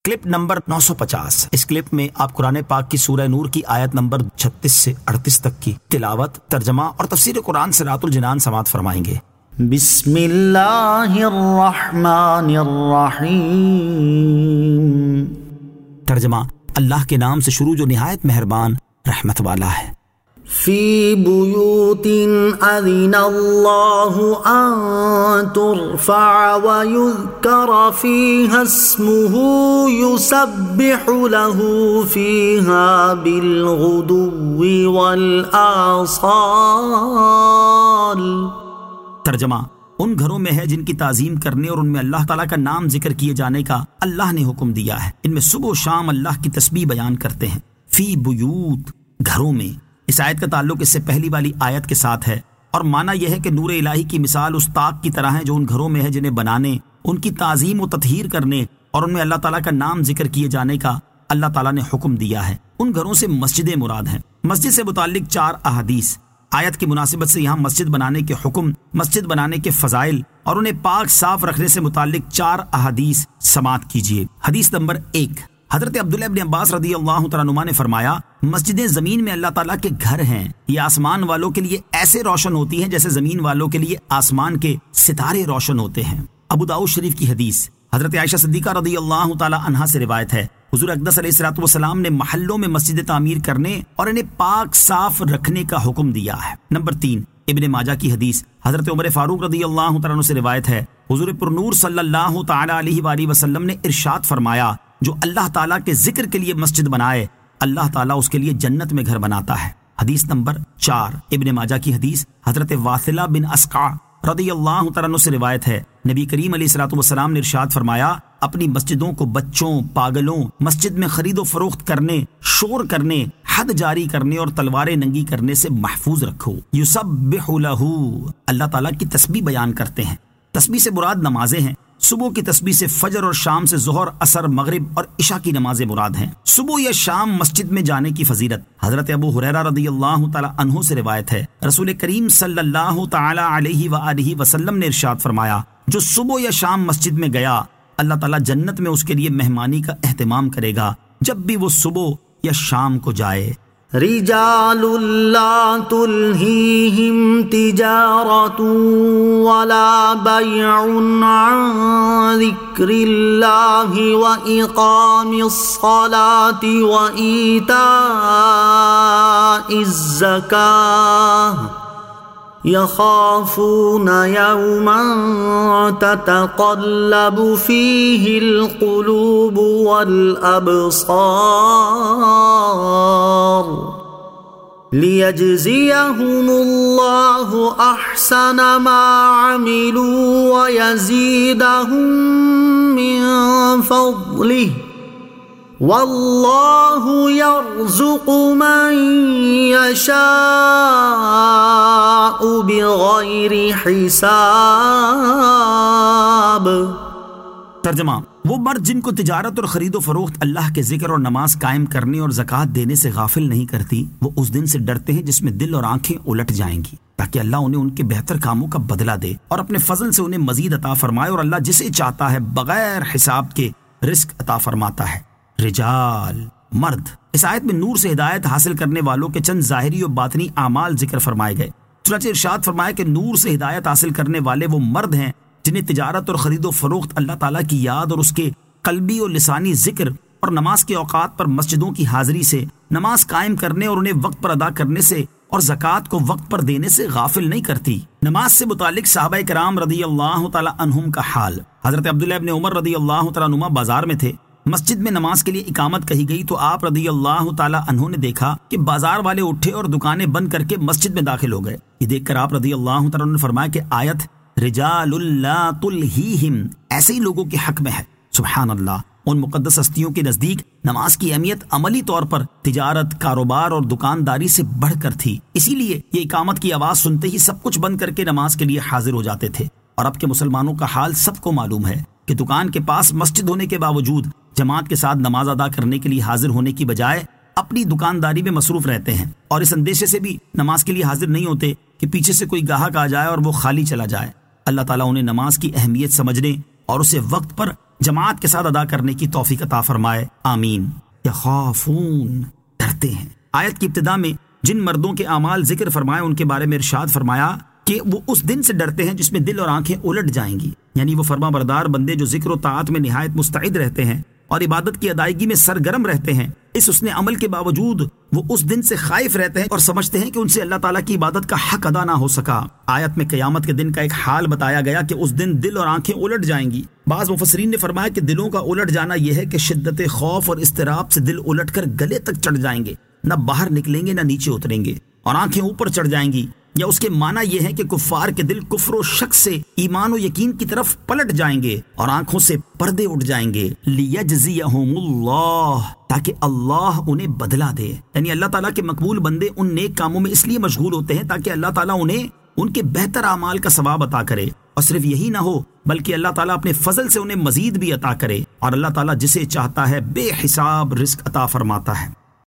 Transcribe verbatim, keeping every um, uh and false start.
Clip number نو سو پچاس۔ اس clip میں آپ قرآن پاک کی سورہ نور کی آیت نمبر چھتیس سے اڑتیس تک کی تلاوت، ترجمہ اور تفسیر قرآن صراط الجنان سماعت فرمائیں گے۔ بسم اللہ الرحمن الرحیم۔ ترجمہ، اللہ کے نام سے شروع جو نہایت مہربان رحمت والا ہے۔ فی بیوت اذن اللہ ان ترفع ویذکر فیہا اسمہ یسبح لہ فیہا بالغدو والآصال۔ ترجمہ، ان گھروں میں ہے جن کی تعظیم کرنے اور ان میں اللہ تعالیٰ کا نام ذکر کیے جانے کا اللہ نے حکم دیا ہے، ان میں صبح و شام اللہ کی تسبیح بیان کرتے ہیں۔ فی بیوت، گھروں میں۔ اس آیت کا تعلق اس سے پہلی والی آیت کے ساتھ ہے، اور معنی یہ ہے کہ نور الہی کی مثال اس طاق کی طرح ہے جو ان گھروں میں ہے جنہیں بنانے، ان کی تعظیم و تطہیر کرنے اور ان میں اللہ تعالیٰ کا نام ذکر کیے جانے کا اللہ تعالیٰ نے حکم دیا ہے۔ ان گھروں سے مسجدیں مراد ہیں۔ مسجد سے متعلق چار احادیث آیت کی مناسبت سے یہاں مسجد بنانے کے حکم، مسجد بنانے کے فضائل اور انہیں پاک صاف رکھنے سے متعلق چار احادیث سماعت کیجیے۔ حدیث نمبر ایک، حضرت عبداللہ ابن عباس رضی اللہ تعالیٰ عنہما نے فرمایا، مسجدیں زمین میں اللہ تعالیٰ کے گھر ہیں، یہ آسمان والوں کے لیے ایسے روشن ہوتی ہیں جیسے زمین والوں کے لیے آسمان کے ستارے روشن ہوتے ہیں۔ ابو داؤد شریف کی حدیث، حضرت عائشہ صدیقہ رضی اللہ تعالیٰ عنہا سے روایت ہے، حضور اقدس علیہ الصلوۃ والسلام نے محلوں میں مسجد تعمیر کرنے اور انہیں پاک صاف رکھنے کا حکم دیا ہے۔ نمبر تین، ابن ماجہ کی حدیث، حضرت عمر فاروق رضی اللہ تعالیٰ عنہ سے روایت ہے، حضور پرنور صلی اللہ تعالیٰ علیہ وآلہ وسلم نے ارشاد فرمایا، جو اللہ تعالیٰ کے ذکر کے لیے مسجد بنائے اللہ تعالیٰ اس کے لیے جنت میں گھر بناتا ہے۔ حدیث نمبر چار، ابن ماجہ کی حدیث، حضرت واثلہ بن اسقع رضی اللہ تعالیٰ عنہ سے روایت ہے، نبی کریم علیہ الصلوۃ والسلام نے ارشاد فرمایا، اپنی مسجدوں کو بچوں، پاگلوں، مسجد میں خرید و فروخت کرنے، شور کرنے، حد جاری کرنے اور تلواریں ننگی کرنے سے محفوظ رکھو۔ یسبح لہ، اللہ تعالیٰ کی تسبیح بیان کرتے ہیں۔ تسبیح سے مراد نمازیں ہیں۔ صبح کی تسبیح سے فجر اور شام سے ظہر، عصر، مغرب اور عشاء کی نمازیں مراد ہیں۔ صبح یا شام مسجد میں جانے کی فضیلت، حضرت ابو ہریرہ رضی اللہ تعالی عنہ سے روایت ہے، رسول کریم صلی اللہ تعالی علیہ وآلہ وسلم نے ارشاد فرمایا، جو صبح یا شام مسجد میں گیا اللہ تعالیٰ جنت میں اس کے لیے مہمانی کا اہتمام کرے گا جب بھی وہ صبح یا شام کو جائے۔ رجال لا تلہیہم تجارت ولا بیع عن ذکر اللہ واقام الصلاة وایتاء الزکاة یخافون یوما تتقلب فیہ القلوب والابصار لیجزیہم اللہ احسن ما عملوا ویزیدہم من فضلہ واللہ یرزق من یشاء بغیر حساب۔ ترجمہ، وہ مرد جن کو تجارت اور خرید و فروخت اللہ کے ذکر اور نماز قائم کرنے اور زکوٰۃ دینے سے غافل نہیں کرتی، وہ اس دن سے ڈرتے ہیں جس میں دل اور آنکھیں الٹ جائیں گی، تاکہ اللہ انہیں ان کے بہتر کاموں کا بدلہ دے اور اپنے فضل سے انہیں مزید عطا فرمائے، اور اللہ جسے چاہتا ہے بغیر حساب کے رزق عطا فرماتا ہے۔ رجال، مرد۔ اس آیت میں نور سے ہدایت حاصل کرنے والوں کے چند ظاہری اور باطنی اعمال ذکر فرمائے گئے۔ چنانچہ ارشاد فرمایا کہ نور سے ہدایت حاصل کرنے والے وہ مرد ہیں جنہیں تجارت اور خرید و فروخت اللہ تعالیٰ کی یاد اور اس کے قلبی اور لسانی ذکر اور نماز کے اوقات پر مسجدوں کی حاضری سے، نماز قائم کرنے اور انہیں وقت پر ادا کرنے سے اور زکوٰۃ کو وقت پر دینے سے غافل نہیں کرتی۔ نماز سے متعلق صحابہ کرام رضی اللہ تعالیٰ عنہم کا حال، حضرت عبداللہ ابن عمر رضی اللہ تعالیٰ عنہما بازار میں تھے، مسجد میں نماز کے لیے اقامت کہی گئی تو آپ رضی اللہ تعالیٰ عنہ نے دیکھا کہ بازار والے اٹھے اور دکانیں بند کر کے مسجد میں داخل ہو گئے۔ یہ دیکھ کر آپ رضی اللہ تعالیٰ عنہ نے فرمایا کہ آیت رجال لا تلہیہم ایسے ہی لوگوں کے حق میں ہے۔ سبحان اللہ، ان مقدس ہستیوں کے نزدیک نماز کی اہمیت عملی طور پر تجارت، کاروبار اور دکانداری سے بڑھ کر تھی، اسی لیے یہ اقامت کی آواز سنتے ہی سب کچھ بند کر کے نماز کے لیے حاضر ہو جاتے تھے۔ اور اب کے مسلمانوں کا حال سب کو معلوم ہے کہ دکان کے پاس مسجد ہونے کے باوجود جماعت کے ساتھ نماز ادا کرنے کے لیے حاضر ہونے کی بجائے اپنی دکانداری میں مصروف رہتے ہیں، اور اس اندیشے سے بھی نماز کے لیے حاضر نہیں ہوتے کہ پیچھے سے کوئی گاہک آ جائے اور وہ خالی چلا جائے۔ اللہ تعالیٰ انہیں نماز کی اہمیت سمجھنے اور اسے وقت پر جماعت کے ساتھ ادا کرنے کی توفیق عطا فرمائے، آمین۔ یخافون، ڈرتے ہیں۔ آیت کی ابتدا میں جن مردوں کے اعمال ذکر فرمائے ان کے بارے میں ارشاد فرمایا کہ وہ اس دن سے ڈرتے ہیں جس میں دل اور آنکھیں الٹ جائیں گی، یعنی وہ فرما بردار بندے جو ذکر و طاعت میں نہایت مستعد رہتے ہیں اور عبادت کی ادائیگی میں سرگرم رہتے ہیں، اس حسن عمل کے باوجود وہ اس دن سے خائف رہتے ہیں اور سمجھتے ہیں کہ ان سے اللہ تعالیٰ کی عبادت کا حق ادا نہ ہو سکا۔ آیت میں قیامت کے دن کا ایک حال بتایا گیا کہ اس دن دل اور آنکھیں الٹ جائیں گی۔ بعض مفسرین نے فرمایا کہ دلوں کا الٹ جانا یہ ہے کہ شدت خوف اور اضطراب سے دل الٹ کر گلے تک چڑھ جائیں گے، نہ باہر نکلیں گے نہ نیچے اتریں گے، اور آنکھیں اوپر چڑھ جائیں گی، یا اس کے معنی یہ ہے کہ کفار کے دل کفر و شک سے ایمان و یقین کی طرف پلٹ جائیں گے اور آنکھوں سے پردے اٹھ جائیں گے۔ لیجزیہم اللہ، تاکہ اللہ انہیں بدلہ دے، یعنی اللہ تعالیٰ کے مقبول بندے ان نیک کاموں میں اس لیے مشغول ہوتے ہیں تاکہ اللہ تعالیٰ انہیں ان کے بہتر اعمال کا ثواب عطا کرے، اور صرف یہی نہ ہو بلکہ اللہ تعالیٰ اپنے فضل سے انہیں مزید بھی عطا کرے، اور اللہ تعالیٰ جسے چاہتا ہے بے حساب رزق عطا فرماتا ہے۔